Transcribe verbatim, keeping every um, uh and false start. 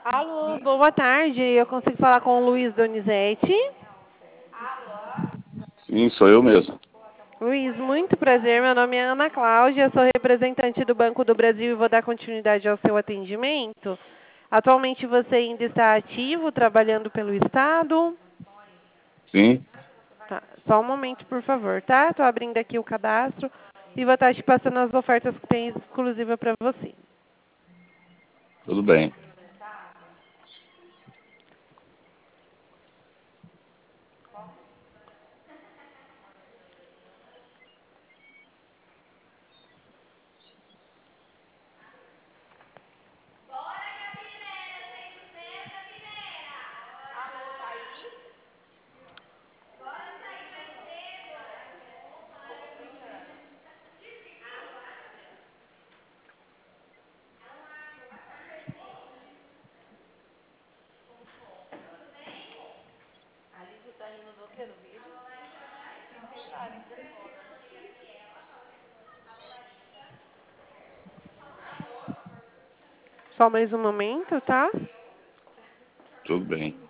Alô, boa tarde. Eu consigo falar com o Luiz Donizete. Sim, sou eu mesmo. Luiz, muito prazer. Meu nome é Ana Cláudia, sou representante do Banco do Brasil e vou dar continuidade ao seu atendimento. Atualmente você ainda está ativo, trabalhando pelo Estado? Sim, Tá. Só um momento, por favor, tá? Estou abrindo aqui o cadastro e vou estar te passando as ofertas que tem exclusiva para você. tudo bem. Só mais um momento, tá? Tudo bem.